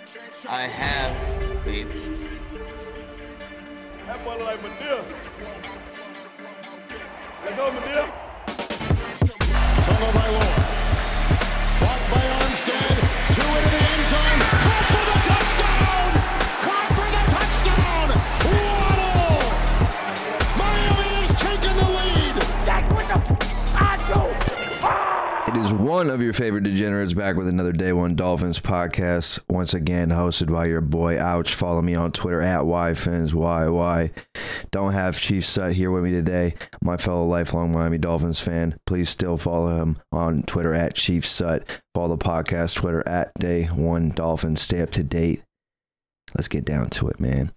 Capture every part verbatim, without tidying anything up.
I have leads. That boy look like Madea. Let's go, Madea. Turned by Lord. Blocked by Armstead. Two into the end zone. Caught for the touchdown! Caught for the touchdown! Waddle! Miami has taken the lead! That's what the I do! It is one of your favorite degenerates back with another Day One Dolphins podcast. Once again, hosted by your boy Ouch. Follow me on Twitter at YFins, Y Y. Don't have Chief Sut here with me today. My fellow lifelong Miami Dolphins fan. Please still follow him on Twitter at Chief Sut. Follow the podcast Twitter at Day One Dolphins. Stay up to date. Let's get down to it, man.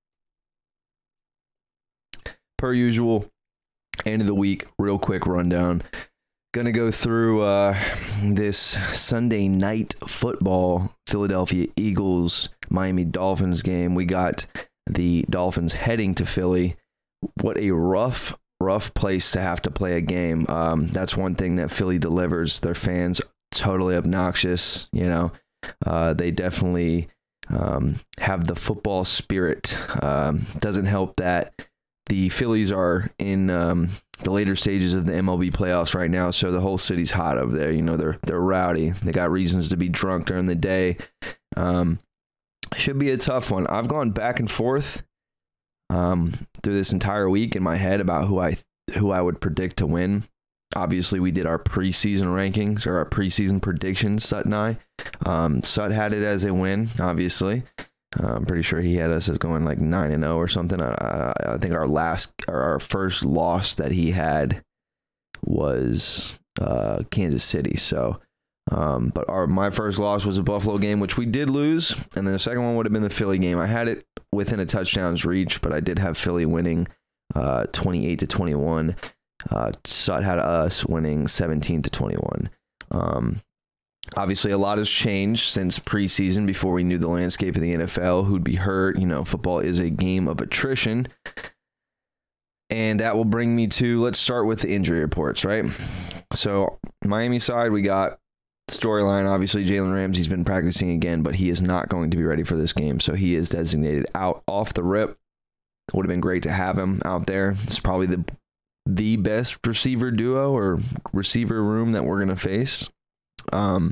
Per usual, end of the week, real quick rundown. Gonna go through uh, this Sunday night football Philadelphia Eagles Miami Dolphins game. We got the Dolphins heading to Philly. What a rough, rough place to have to play a game. Um, that's one thing that Philly delivers. Their fans totally obnoxious. You know, uh, they definitely um, have the football spirit. Um, doesn't help that the Phillies are in um, the later stages of the M L B playoffs right now, so the whole city's hot over there. You know, they're they're rowdy. They got reasons to be drunk during the day. Um, should be a tough one. I've gone back and forth um, through this entire week in my head about who I who I would predict to win. Obviously, we did our preseason rankings or our preseason predictions. Sut and I. Um, Sut had it as a win, obviously. Uh, I'm pretty sure he had us as going like nine and zero or something. I, I think our last, or our first loss that he had was uh, Kansas City. So, um, but our my first loss was a Buffalo game, which we did lose, and then the second one would have been the Philly game. I had it within a touchdown's reach, but I did have Philly winning uh, twenty-eight to twenty-one. Uh, Sut had us winning seventeen to twenty-one. Um, Obviously, a lot has changed since preseason before we knew the landscape of the N F L, who'd be hurt. You know, football is a game of attrition. And that will bring me to, let's start with the injury reports, right? So, Miami side, we got storyline. Obviously, Jalen Ramsey's been practicing again, but he is not going to be ready for this game. So, he is designated out off the rip. It would have been great to have him out there. It's probably the, the best receiver duo or receiver room that we're going to face. Um,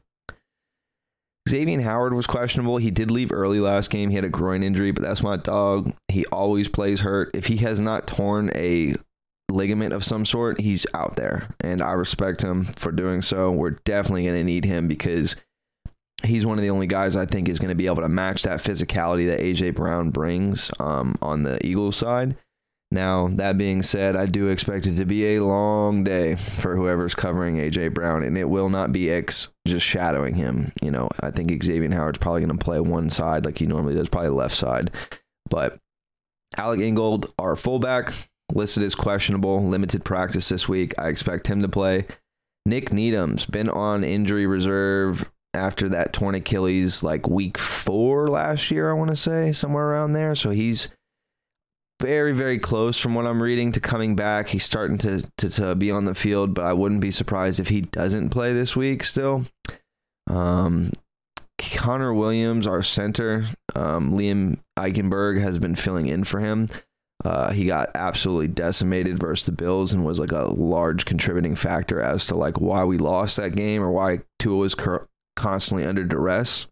Xavier Howard was questionable. He did leave early last game. He had a groin injury, but that's my dog. He always plays hurt. If he has not torn a ligament of some sort, he's out there, and I respect him for doing so. We're definitely going to need him because he's one of the only guys I think is going to be able to match that physicality that A J Brown brings um, on the Eagles side. Now, that being said, I do expect it to be a long day for whoever's covering A J Brown, and it will not be X just shadowing him. You know, I think Xavier Howard's probably going to play one side like he normally does, probably left side. But Alec Ingold, our fullback, listed as questionable, limited practice this week. I expect him to play. Nick Needham's been on injury reserve after that torn Achilles like week four last year, I want to say, somewhere around there. So he's very, very close from what I'm reading to coming back. He's starting to, to to be on the field, but I wouldn't be surprised if he doesn't play this week still. Um, Connor Williams, our center, um, Liam Eichenberg has been filling in for him. Uh, he got absolutely decimated versus the Bills and was like a large contributing factor as to like why we lost that game or why Tua was cur- constantly under duress.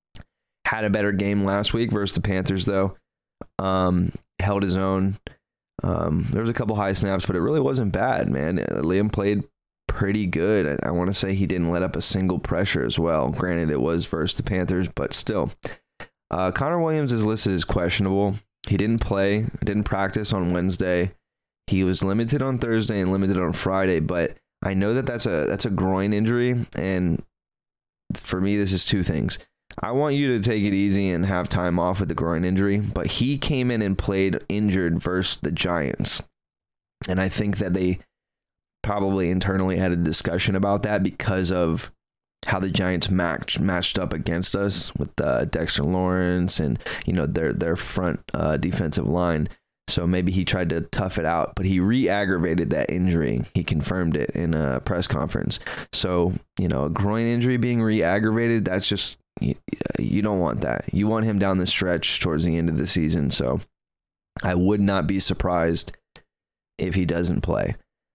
Had a better game last week versus the Panthers though. Um, held his own. Um, there was a couple high snaps, but it really wasn't bad, man. Liam played pretty good. I, I want to say he didn't let up a single pressure as well. Granted, it was versus the Panthers, but still. Uh, Connor Williams is listed as questionable. He didn't play, didn't practice on Wednesday. He was limited on Thursday and limited on Friday, but I know that that's a that's a groin injury, and for me, this is two things. I want you to take it easy and have time off with the groin injury, but he came in and played injured versus the Giants. And I think that they probably internally had a discussion about that because of how the Giants matched matched up against us with uh, Dexter Lawrence and, you know, their their front uh, defensive line. So maybe he tried to tough it out, but he re-aggravated that injury. He confirmed it in a press conference. So, you know, a groin injury being re-aggravated, that's just you, you don't want that. You want him down the stretch towards the end of the season. So I would not be surprised if he doesn't play.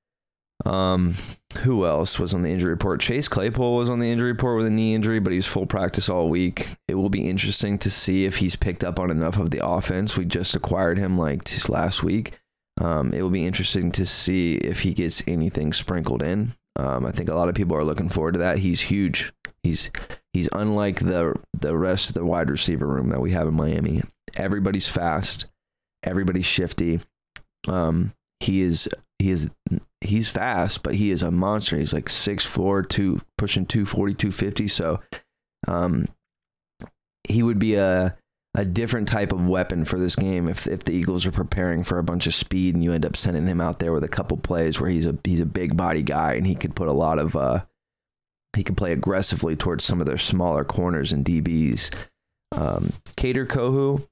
Um, who else was on the injury report? Chase Claypool was on the injury report with a knee injury, but he's full practice all week. It will be interesting to see if he's picked up on enough of the offense. We just acquired him like last week. Um, it will be interesting to see if he gets anything sprinkled in. Um, I think a lot of people are looking forward to that. He's huge. He's he's unlike the the rest of the wide receiver room that we have in Miami. Everybody's fast. Everybody's shifty. Um, he is he is he's fast, but he is a monster. He's like six four, two pushing two forty, two fifty. So, um, he would be a a different type of weapon for this game if if the Eagles are preparing for a bunch of speed and you end up sending him out there with a couple plays where he's a he's a big body guy and he could put a lot of uh he could play aggressively towards some of their smaller corners and D Bs. Um, Kader Kohou,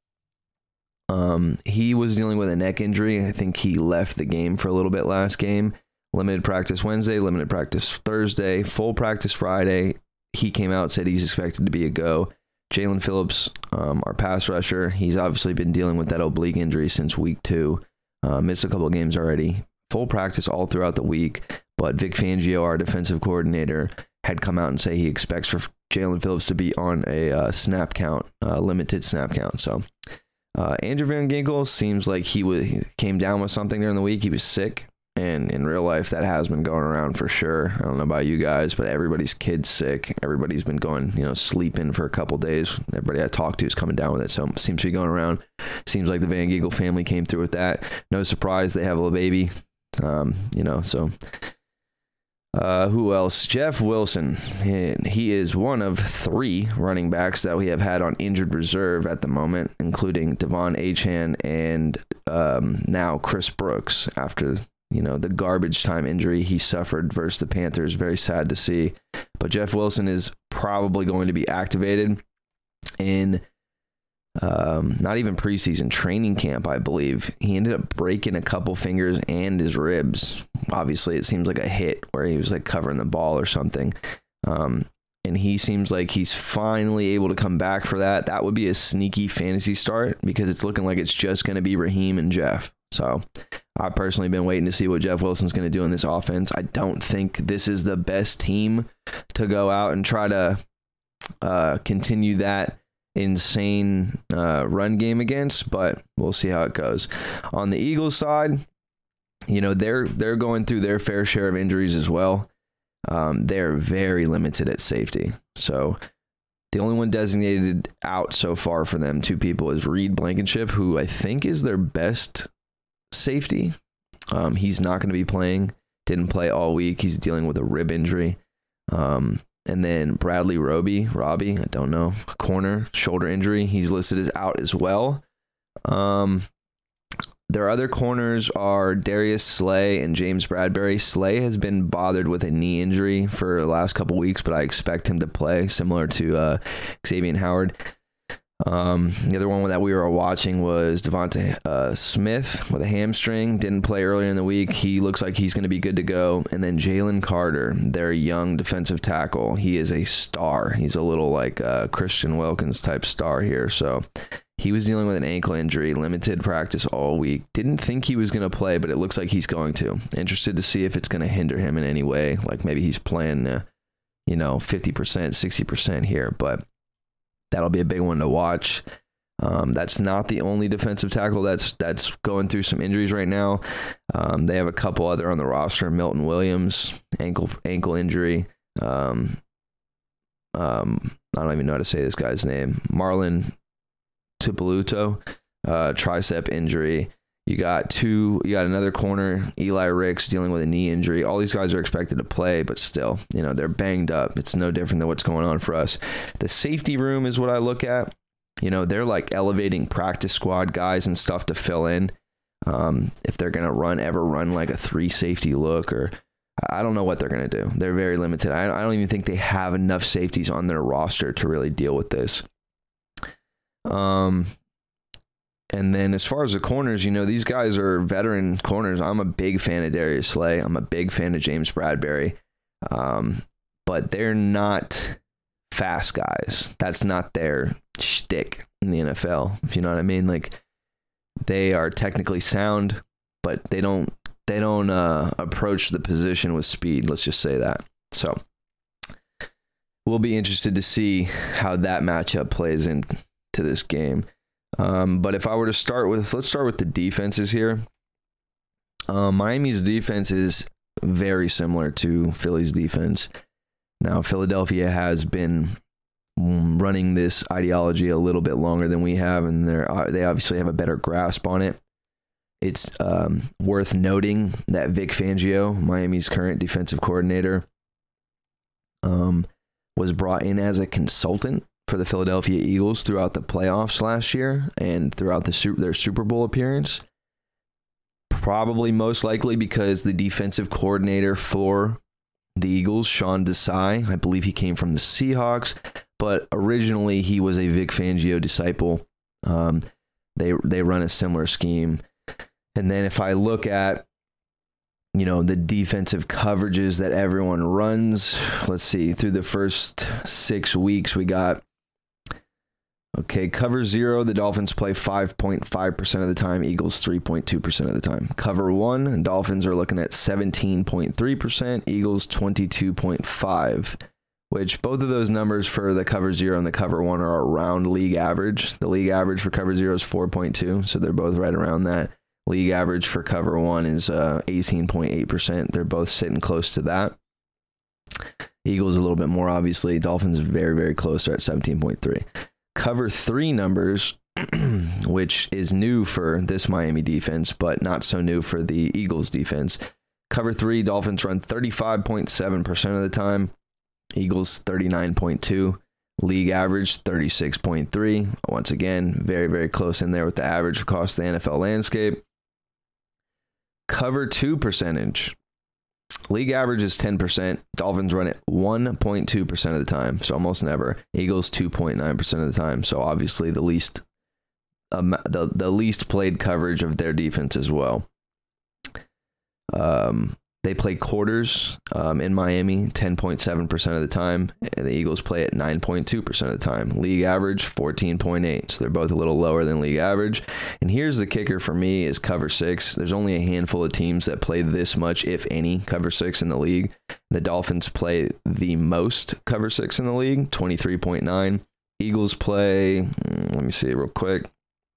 um, he was dealing with a neck injury. I think he left the game for a little bit last game. Limited practice Wednesday, limited practice Thursday, full practice Friday. He came out, said he's expected to be a go. Jalen Phillips, um, our pass rusher, he's obviously been dealing with that oblique injury since week two. Uh, missed a couple of games already. Full practice all throughout the week. But Vic Fangio, our defensive coordinator, had come out and say he expects for Jalen Phillips to be on a uh, snap count, uh, limited snap count. So uh, Andrew Van Ginkel seems like he, w- he came down with something during the week. He was sick. And in real life, that has been going around for sure. I don't know about you guys, but everybody's kid's sick. Everybody's been going, you know, sleeping for a couple days. Everybody I talked to is coming down with it. So it seems to be going around. Seems like the Van Ginkel family came through with that. No surprise, they have a little baby. Um, you know, so uh, who else? Jeff Wilson. He, he is one of three running backs that we have had on injured reserve at the moment, including Devon Achane and um, now Chris Brooks after, you know, the garbage time injury he suffered versus the Panthers. Very sad to see. But Jeff Wilson is probably going to be activated in um, not even preseason, training camp, I believe. He ended up breaking a couple fingers and his ribs. Obviously, it seems like a hit where he was like covering the ball or something. Um, and he seems like he's finally able to come back for that. That would be a sneaky fantasy start because it's looking like it's just going to be Raheem and Jeff. So I've personally been waiting to see what Jeff Wilson's going to do in this offense. I don't think this is the best team to go out and try to uh, continue that insane uh, run game against, but we'll see how it goes. On the Eagles side, you know, they're they're going through their fair share of injuries as well. Um, they're very limited at safety. So the only one designated out so far for them, two people, is Reed Blankenship, who I think is their best safety. Um, he's not going to be playing. Didn't play all week. He's dealing with a rib injury. Um, and then Bradley Roby, Robbie, I don't know, corner, shoulder injury. He's listed as out as well. Um, their other corners are Darius Slay and James Bradbury. Slay has been bothered with a knee injury for the last couple weeks, but I expect him to play, similar to uh, Xavier Howard. Um, the other one that we were watching was Devonta uh, Smith with a hamstring. Didn't play earlier in the week. He looks like he's going to be good to go. And then Jalen Carter, their young defensive tackle. He is a star. He's a little like a Christian Wilkins type star here. So he was dealing with an ankle injury, limited practice all week. Didn't think he was going to play, but it looks like he's going to. Interested to see if it's going to hinder him in any way. Like maybe he's playing, uh, you know, fifty percent, sixty percent here, but that'll be a big one to watch. Um, that's not the only defensive tackle that's that's going through some injuries right now. Um, they have a couple other on the roster. Milton Williams, ankle ankle injury. Um, um, I don't even know how to say this guy's name. Marlon Tupeluto, uh, tricep injury. You got two. You got another corner, Eli Ricks, dealing with a knee injury. All these guys are expected to play, but still, you know, they're banged up. It's no different than what's going on for us. The safety room is what I look at. You know, they're like elevating practice squad guys and stuff to fill in. Um, if they're gonna run, ever run like a three safety look, or I don't know what they're gonna do. They're very limited. I, I don't even think they have enough safeties on their roster to really deal with this. Um. And then as far as the corners, you know, these guys are veteran corners. I'm a big fan of Darius Slay. I'm a big fan of James Bradbury. Um, but they're not fast guys. That's not their shtick in the N F L, if you know what I mean. Like, they are technically sound, but they don't they don't uh, approach the position with speed. Let's just say that. So we'll be interested to see how that matchup plays into this game. Um, but if I were to start with, let's start with the defenses here. Uh, Miami's defense is very similar to Philly's defense. Now, Philadelphia has been running this ideology a little bit longer than we have, and they they obviously have a better grasp on it. It's um, worth noting that Vic Fangio, Miami's current defensive coordinator, um, was brought in as a consultant for the Philadelphia Eagles throughout the playoffs last year and throughout the their Super Bowl appearance. Probably most likely because the defensive coordinator for the Eagles, Sean Desai, I believe he came from the Seahawks, but originally he was a Vic Fangio disciple. Um, they they run a similar scheme. And then if I look at, you know, the defensive coverages that everyone runs, let's see, through the first six weeks we got, okay, cover zero, the Dolphins play five point five percent of the time, Eagles three point two percent of the time. Cover one, Dolphins are looking at seventeen point three percent, Eagles twenty-two point five percent, which both of those numbers for the cover zero and the cover one are around league average. The league average for cover zero is four point two, so they're both right around that. League average for cover one is uh, eighteen point eight percent. They're both sitting close to that. Eagles a little bit more, obviously. Dolphins very, very close. They're at seventeen point three. Cover three numbers, which is new for this Miami defense, but not so new for the Eagles defense. Cover three, Dolphins run thirty-five point seven percent of the time. Eagles thirty-nine point two. League average thirty-six point three. Once again, very, very close in there with the average across the N F L landscape. Cover two percentage. League average is ten percent. Dolphins run it one point two percent of the time, so almost never. Eagles two point nine percent of the time, so obviously the least um, the, the least played coverage of their defense as well. Um, they play quarters um, in Miami ten point seven percent of the time, and the Eagles play it nine point two percent of the time. League average fourteen point eight, so they're both a little lower than league average. And here's the kicker for me is cover six. There's only a handful of teams that play this much, if any, cover six in the league. The Dolphins play the most cover six in the league, twenty-three point nine. Eagles play, let me see real quick.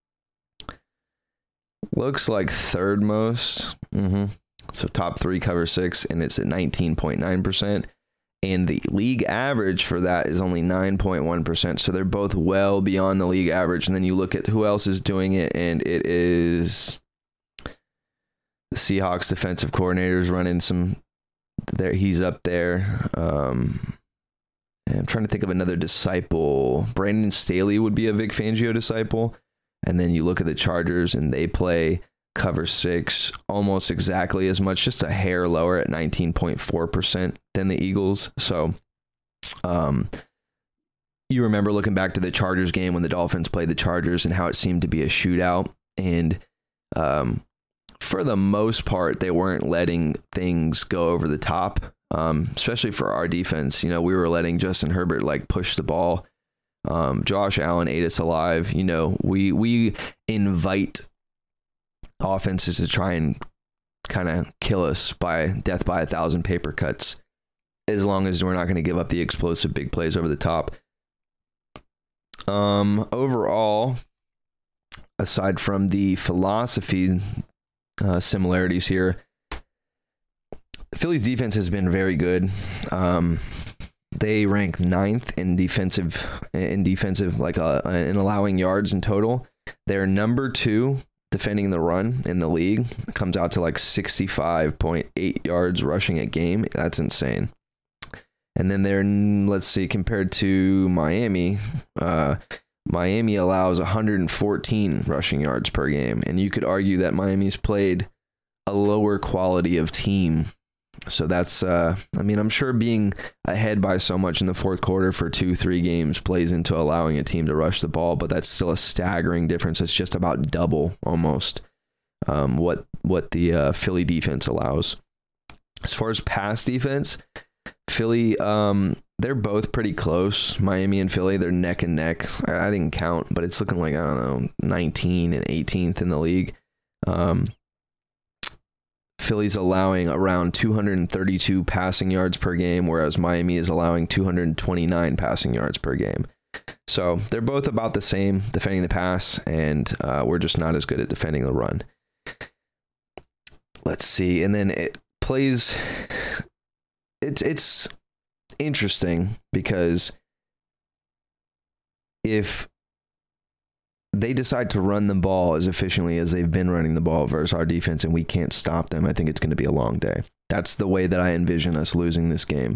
Looks like third most. Mm-hmm. So top three cover six, and it's at nineteen point nine percent. And the league average for that is only nine point one percent. So they're both well beyond the league average. And then you look at who else is doing it, and it is the Seahawks defensive coordinators running some there. He's up there. Um, and I'm trying to think of another disciple. Brandon Staley would be a Vic Fangio disciple. And then you look at the Chargers, and they play cover six almost exactly as much, just a hair lower at nineteen point four percent than the Eagles. So um you remember looking back to the Chargers game when the Dolphins played the Chargers and how it seemed to be a shootout, and um for the most part they weren't letting things go over the top, um especially for our defense. You know, we were letting Justin Herbert like push the ball. um Josh Allen ate us alive. You know, we we invite offenses to try and kind of kill us by death by a thousand paper cuts, as long as we're not going to give up the explosive big plays over the top. Um, overall, aside from the philosophy uh, similarities here, Philly's defense has been very good. Um, they rank ninth in defensive in defensive like uh, in allowing yards in total. They're number two defending the run in the league. It comes out to like sixty-five point eight yards rushing a game. That's insane. And then they're, let's see, compared to Miami, uh, Miami allows one hundred fourteen rushing yards per game. And you could argue that Miami's played a lower quality of team. So that's, uh, I mean, I'm sure being ahead by so much in the fourth quarter for two, three games plays into allowing a team to rush the ball, but that's still a staggering difference. It's just about double almost um, what what the uh, Philly defense allows. As far as pass defense, Philly um, they're both pretty close. Miami and Philly, they're neck and neck. I, I didn't count, but it's looking like, I don't know, nineteen and eighteenth in the league. Um, Philly's allowing around two hundred thirty-two passing yards per game, whereas Miami is allowing two hundred twenty-nine passing yards per game. So they're both about the same defending the pass, and uh, we're just not as good at defending the run. Let's see. And then it plays... It's it's interesting because if they decide to run the ball as efficiently as they've been running the ball versus our defense and we can't stop them, I think it's going to be a long day. That's the way that I envision us losing this game.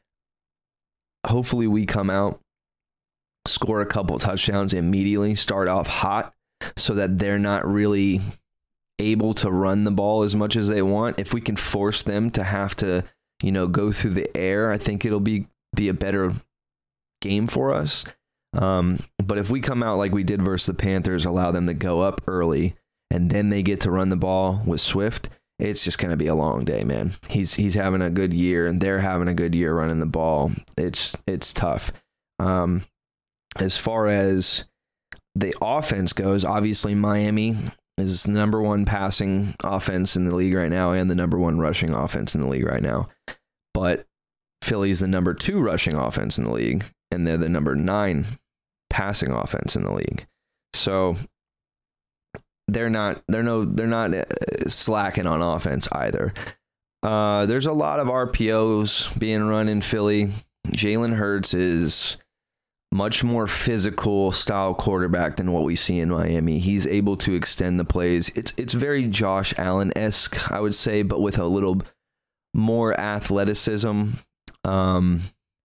Hopefully we come out, score a couple touchdowns immediately, start off hot so that they're not really able to run the ball as much as they want. If we can force them to have to, you know, go through the air, I think it'll be be a better game for us. Um, but if we come out like we did versus the Panthers, allow them to go up early, and then they get to run the ball with Swift, it's just going to be a long day, man. He's he's having a good year, and they're having a good year running the ball. It's it's tough. Um, as far as the offense goes, obviously Miami is the number one passing offense in the league right now and the number one rushing offense in the league right now. But Philly's the number two rushing offense in the league, and they're the number nine passing offense in the league. So they're not they're no they're not slacking on offense either. Uh, there's a lot of R P Os being run in Philly. Jalen Hurts is much more physical style quarterback than what we see in Miami. He's able to extend the plays. It's it's very Josh Allen-esque, I would say, but with a little more athleticism, um,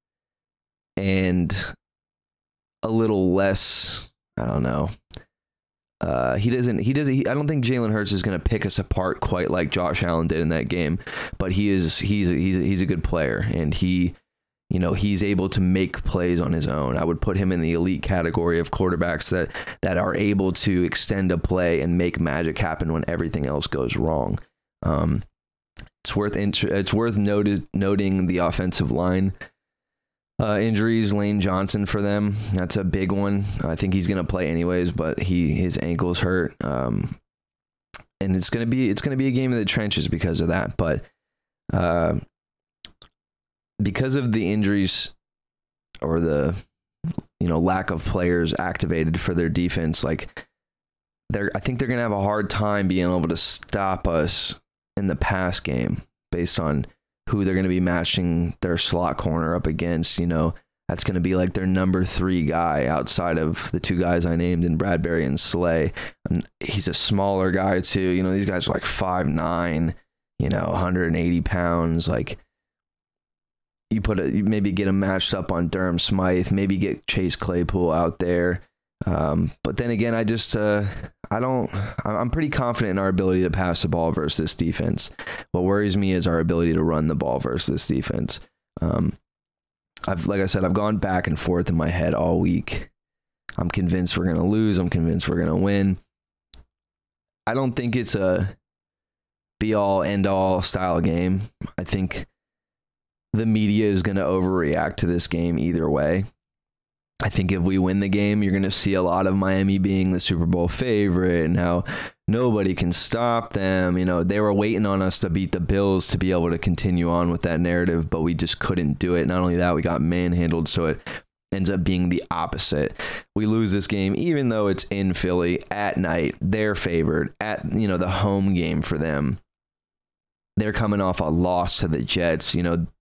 and a little less, I don't know. Uh, he doesn't, he doesn't, he, I don't think Jalen Hurts is going to pick us apart quite like Josh Allen did in that game, but he is, he's, a, he's, a, he's a good player, and he, you know, he's able to make plays on his own. I would put him in the elite category of quarterbacks that, that are able to extend a play and make magic happen when everything else goes wrong. Um, it's worth, int- it's worth noted, noting the offensive line uh, injuries. Lane Johnson for them. That's a big one. I think he's going to play anyways, but he, his ankle's hurt. Um, and it's going to be, it's going to be a game of the trenches because of that. But, uh, because of the injuries or the, you know, lack of players activated for their defense, like they're, I think they're going to have a hard time being able to stop us in the pass game based on who they're going to be matching their slot corner up against. You know, that's going to be like their number three guy outside of the two guys I named in Bradbury and Slay. And he's a smaller guy too. You know, these guys are like five nine, you know, one hundred eighty pounds. Like, you put a, you maybe get him matched up on Durham Smythe, maybe get Chase Claypool out there. Um, but then again, I just, uh, I don't, I'm pretty confident in our ability to pass the ball versus this defense. What worries me is our ability to run the ball versus this defense. Um, I've, like I said, I've gone back and forth in my head all week. I'm convinced we're going to lose. I'm convinced we're going to win. I don't think it's a be all end all style game. I think the media is going to overreact to this game either way. I think if we win the game, you're going to see a lot of Miami being the Super Bowl favorite and how nobody can stop them. You know, they were waiting on us to beat the Bills to be able to continue on with that narrative, but we just couldn't do it. Not only that, we got manhandled, so it ends up being the opposite. We lose this game, even though it's in Philly at night. They're favored at, you know, the home game for them. They're coming off a loss to the Jets. You know,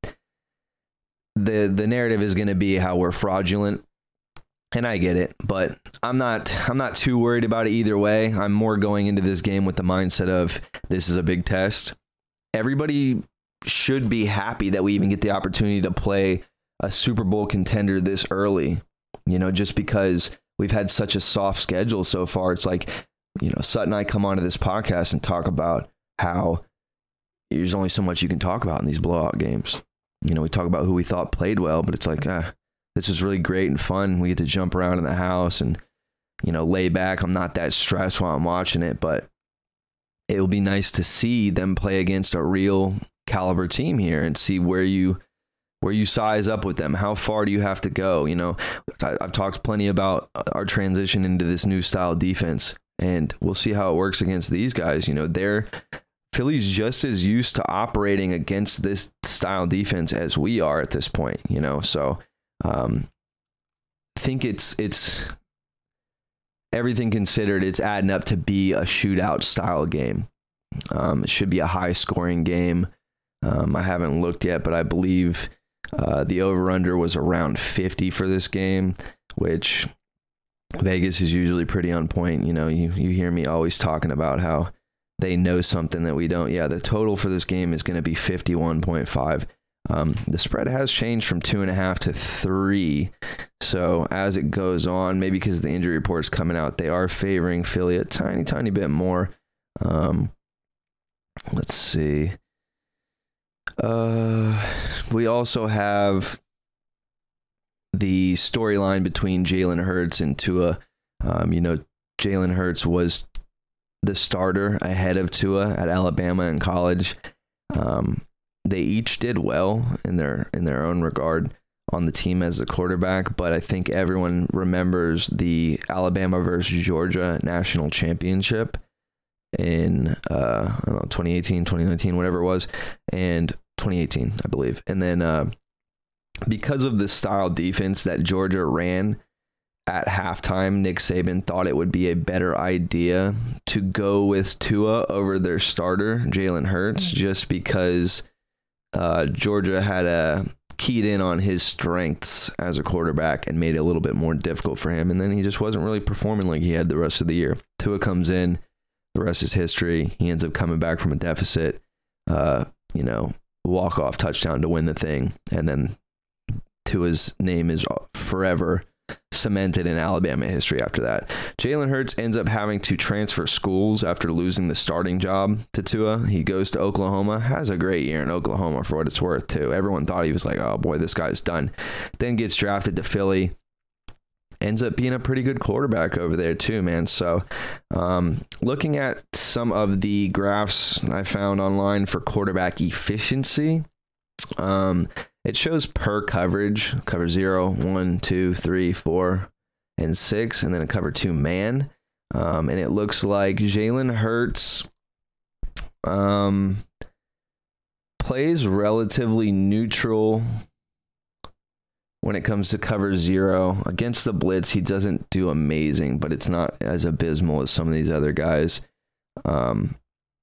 the the narrative is going to be how we're fraudulent. And I get it, but I'm not I'm not too worried about it either way. I'm more going into this game with the mindset of this is a big test. Everybody should be happy that we even get the opportunity to play a Super Bowl contender this early. You know, just because we've had such a soft schedule so far. It's like, you know, Sutton and I come onto this podcast and talk about how there's only so much you can talk about in these blowout games. You know, we talk about who we thought played well, but it's like, ah, this was really great and fun. We get to jump around in the house and, you know, lay back. I'm not that stressed while I'm watching it, but it will be nice to see them play against a real caliber team here and see where you where you size up with them. How far do you have to go? You know, I, I've talked plenty about our transition into this new style defense, and we'll see how it works against these guys. You know, they're Philly's just as used to operating against this style defense as we are at this point, you know, so um, I think it's it's everything considered, it's adding up to be a shootout style game. Um, it should be a high scoring game. Um, I haven't looked yet, but I believe uh, the over-under was around fifty for this game, which Vegas is usually pretty on point. You know, you, you hear me always talking about how they know something that we don't. Yeah, the total for this game is going to be fifty-one point five. Um, the spread has changed from two and a half to three. So as it goes on, maybe because the injury report's coming out, they are favoring Philly a tiny, tiny bit more. Um, let's see. Uh, we also have the storyline between Jalen Hurts and Tua. Um, you know, Jalen Hurts was the starter ahead of Tua at Alabama in college. Um, they each did well in their in their own regard on the team as a quarterback, but I think everyone remembers the Alabama versus Georgia national championship in uh, I don't know, twenty eighteen, twenty nineteen, whatever it was, and twenty eighteen, I believe. And then uh, because of the style defense that Georgia ran at halftime, Nick Saban thought it would be a better idea to go with Tua over their starter, Jalen Hurts, just because uh, Georgia had a keyed in on his strengths as a quarterback and made it a little bit more difficult for him. And then he just wasn't really performing like he had the rest of the year. Tua comes in, the rest is history. He ends up coming back from a deficit, uh, you know, walk-off touchdown to win the thing. And then Tua's name is forever cemented in Alabama history after that. Jalen Hurts ends up having to transfer schools after losing the starting job to Tua. He goes to Oklahoma, has a great year in Oklahoma for what it's worth too. Everyone thought he was like, oh boy, this guy's done. Then gets drafted to Philly. Ends up being a pretty good quarterback over there too, man. So um, looking at some of the graphs I found online for quarterback efficiency, um, it shows per coverage, cover zero, one, two, three, four, and six, and then a cover two man. Um, and it looks like Jalen Hurts um, plays relatively neutral when it comes to cover zero. Against the blitz, he doesn't do amazing, but it's not as abysmal as some of these other guys. Um,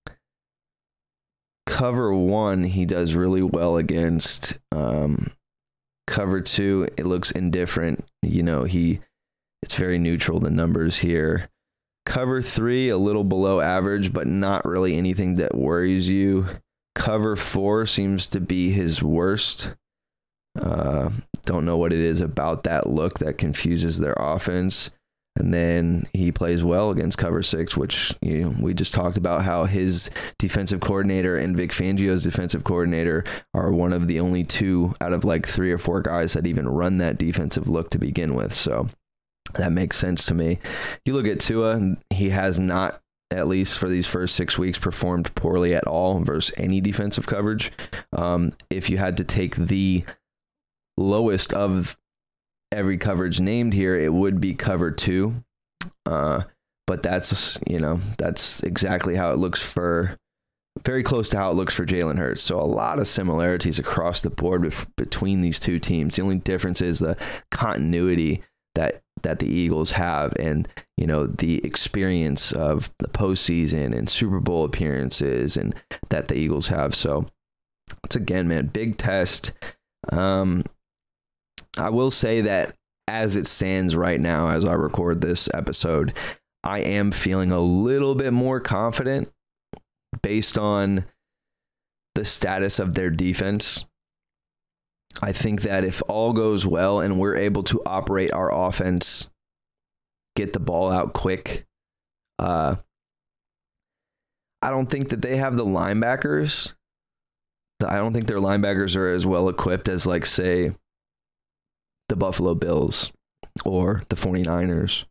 cover one, he does really well against. Um, cover two, it looks indifferent. You know, he it's very neutral, the numbers here. Cover three, a little below average, but not really anything that worries you. Cover four seems to be his worst. Uh, don't know what it is about that look that confuses their offense. And then he plays well against cover six, which, you know, we just talked about how his defensive coordinator and Vic Fangio's defensive coordinator are one of the only two out of like three or four guys that even run that defensive look to begin with. So that makes sense to me. You look at Tua, he has not, at least for these first six weeks, performed poorly at all versus any defensive coverage. Um, if you had to take the lowest of every coverage named here, it would be cover two. Uh, but that's, you know, that's exactly how it looks for, very close to how it looks for Jalen Hurts. So a lot of similarities across the board bef- between these two teams. The only difference is the continuity that that the Eagles have, and, you know, the experience of the postseason and Super Bowl appearances and that the Eagles have. So it's, again, man, big test. Um, I will say that as it stands right now, as I record this episode, I am feeling a little bit more confident based on the status of their defense. I think that if all goes well and we're able to operate our offense, get the ball out quick, uh, I don't think that they have the linebackers. I don't think their linebackers are as well equipped as, like, say, the Buffalo Bills or the 49ers,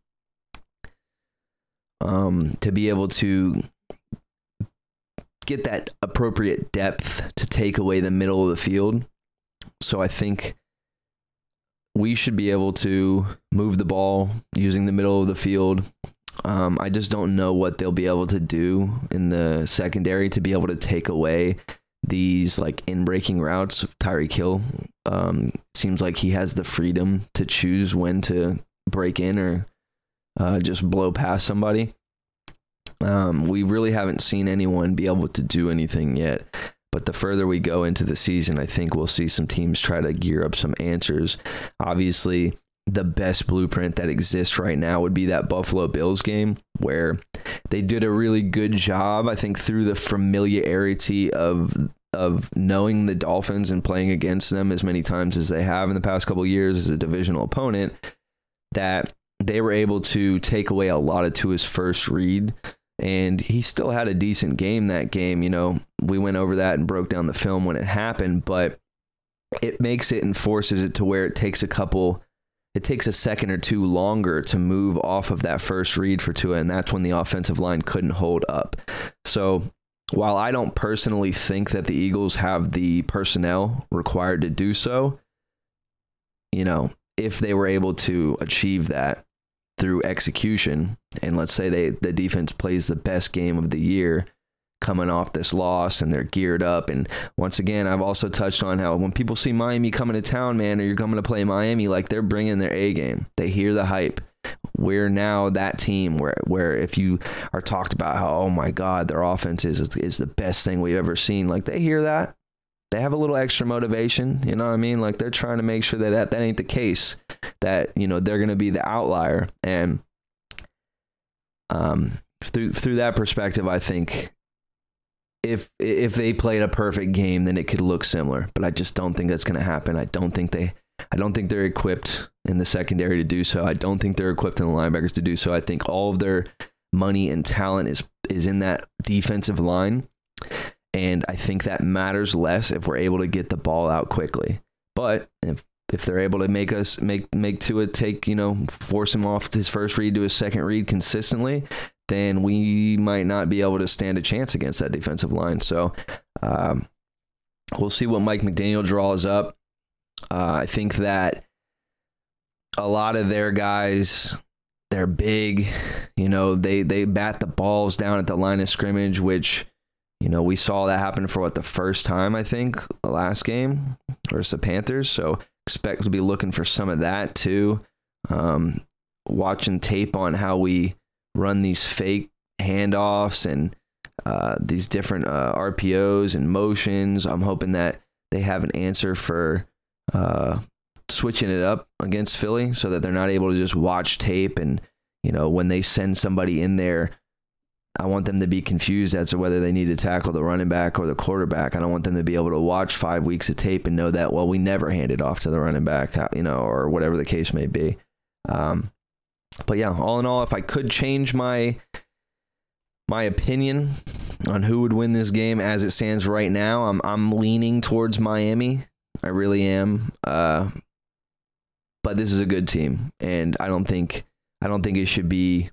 um, to be able to get that appropriate depth to take away the middle of the field. So I think we should be able to move the ball using the middle of the field. Um, I just don't know what they'll be able to do in the secondary to be able to take away these like in-breaking routes. Tyreek Hill um, seems like he has the freedom to choose when to break in or uh, just blow past somebody. Um, we really haven't seen anyone be able to do anything yet. But the further we go into the season, I think we'll see some teams try to gear up some answers. Obviously, the best blueprint that exists right now would be that Buffalo Bills game where they did a really good job, I think, through the familiarity of of knowing the Dolphins and playing against them as many times as they have in the past couple of years as a divisional opponent, that they were able to take away a lot of Tua's first read. And he still had a decent game that game. You know, we went over that and broke down the film when it happened, but it makes it and forces it to where it takes a couple, it takes a second or two longer to move off of that first read for Tua. And that's when the offensive line couldn't hold up. So while I don't personally think that the Eagles have the personnel required to do so, you know, if they were able to achieve that through execution, and let's say they the defense plays the best game of the year coming off this loss and they're geared up. And once again, I've also touched on how when people see Miami coming to town, man, or you're coming to play Miami, like they're bringing their A game. They hear the hype. We're now that team where where if you are talked about how, oh my God, their offense is is the best thing we've ever seen, like they hear that. They have a little extra motivation, you know what I mean? Like they're trying to make sure that that, that ain't the case, that, you know, they're going to be the outlier. And um, through through that perspective, I think if if they played a perfect game, then it could look similar. But I just don't think that's going to happen. I don't think they, I don't think they're equipped in the secondary to do so. I don't think they're equipped in the linebackers to do so. I think all of their money and talent is is in that defensive line. And I think that matters less if we're able to get the ball out quickly. But if if they're able to make us make make Tua take, you know, force him off his first read to his second read consistently, then we might not be able to stand a chance against that defensive line. So um, we'll see what Mike McDaniel draws up. Uh, I think that a lot of their guys, they're big, you know, they they bat the balls down at the line of scrimmage, which, you know, we saw that happen for what, the first time, I think, the last game versus the Panthers. So expect to be looking for some of that too. Um, watching tape on how we run these fake handoffs and uh, these different uh, R P Os and motions. I'm hoping that they have an answer for uh, switching it up against Philly so that they're not able to just watch tape. And, you know, when they send somebody in there, I want them to be confused as to whether they need to tackle the running back or the quarterback. I don't want them to be able to watch five weeks of tape and know that, well, we never handed off to the running back, you know, or whatever the case may be. Um, but yeah, all in all, if I could change my my opinion on who would win this game as it stands right now, I'm I'm leaning towards Miami. I really am. Uh, but this is a good team, and I don't think I don't think it should be.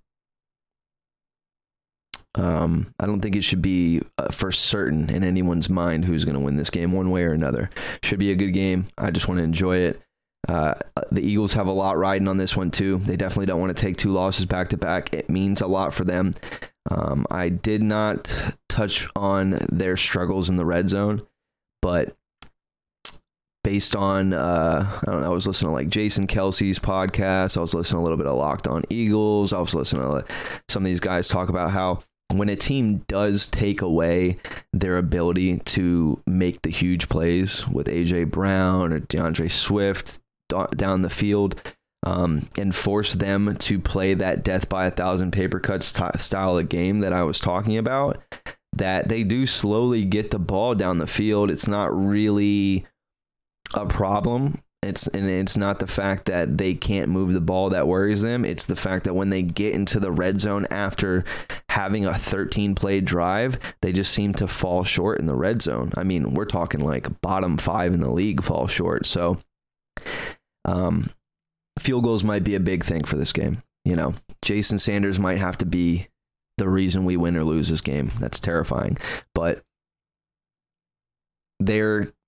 Um, I don't think it should be uh, for certain in anyone's mind who's going to win this game one way or another. Should be a good game. I just want to enjoy it. Uh, the Eagles have a lot riding on this one too. They definitely don't want to take two losses back to back. It means a lot for them. Um, I did not touch on their struggles in the red zone, but based on, uh, I don't know, I was listening to like Jason Kelsey's podcast. I was listening to a little bit of Locked On Eagles. I was listening to some of these guys talk about how when a team does take away their ability to make the huge plays with A J Brown or DeAndre Swift down the field, um, and force them to play that death by a thousand paper cuts t- style of game that I was talking about, that they do slowly get the ball down the field. It's not really a problem. It's and it's not the fact that they can't move the ball that worries them. It's the fact that when they get into the red zone after having a thirteen play drive, they just seem to fall short in the red zone. I mean, we're talking like bottom five in the league fall short. So um, field goals might be a big thing for this game. You know, Jason Sanders might have to be the reason we win or lose this game. That's terrifying. But their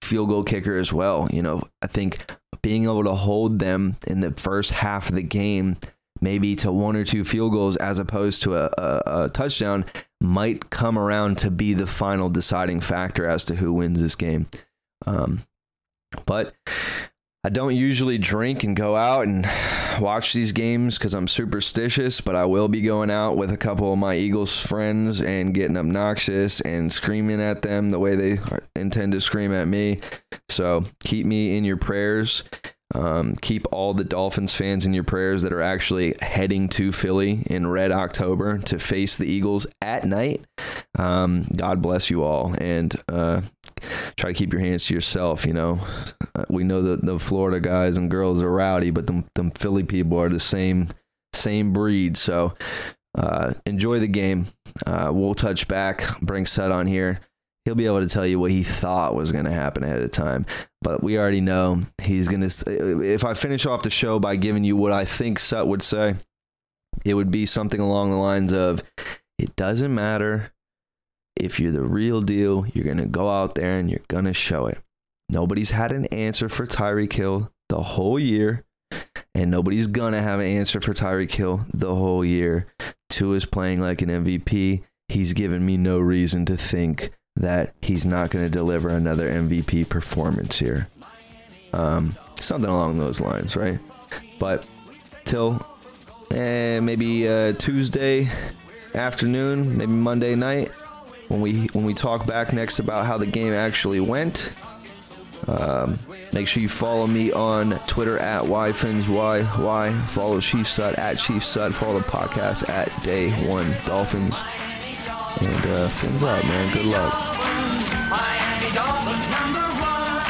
field goal kicker as well. You know, I think being able to hold them in the first half of the game, maybe to one or two field goals as opposed to a, a, a touchdown, might come around to be the final deciding factor as to who wins this game. Um, but I don't usually drink and go out and watch these games because I'm superstitious, but I will be going out with a couple of my Eagles friends and getting obnoxious and screaming at them the way they intend to scream at me. So keep me in your prayers. Um, keep all the Dolphins fans in your prayers that are actually heading to Philly in Red October to face the Eagles at night. Um, God bless you all, and uh, try to keep your hands to yourself. You know, uh, we know that the Florida guys and girls are rowdy, but them, them Philly people are the same same breed. So uh, enjoy the game. Uh, we'll touch back. Bring Seth on here. He'll be able to tell you what he thought was going to happen ahead of time. But we already know he's going to... If I finish off the show by giving you what I think Sut would say, it would be something along the lines of, it doesn't matter if you're the real deal, you're going to go out there and you're going to show it. Nobody's had an answer for Tyreek Hill the whole year, and nobody's going to have an answer for Tyreek Hill the whole year. Tua is playing like an M V P. He's given me no reason to think that he's not going to deliver another M V P performance here. Um, something along those lines, right? But till eh, maybe uh, Tuesday afternoon, maybe Monday night, when we when we talk back next about how the game actually went. Um, make sure you follow me on Twitter at YFinsYY. Follow Chief Sut at Chief Sut. Follow the podcast at Day One Dolphins. And uh, fins up, man. Good luck. Miami Dolphins number one.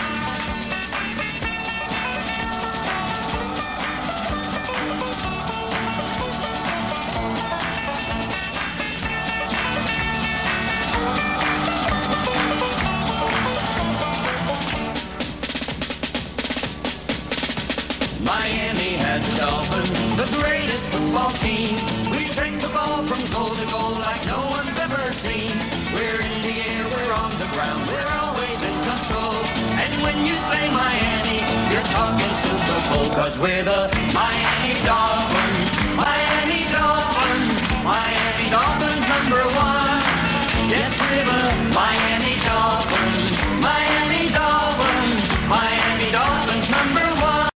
Miami has a Dolphin, the greatest football team. We train the ball from goal to goal like no one's ever seen. We're in the air, we're on the ground, we're always in control. And when you say Miami, you're talking Super Bowl, 'cause we're the Miami Dolphins. Miami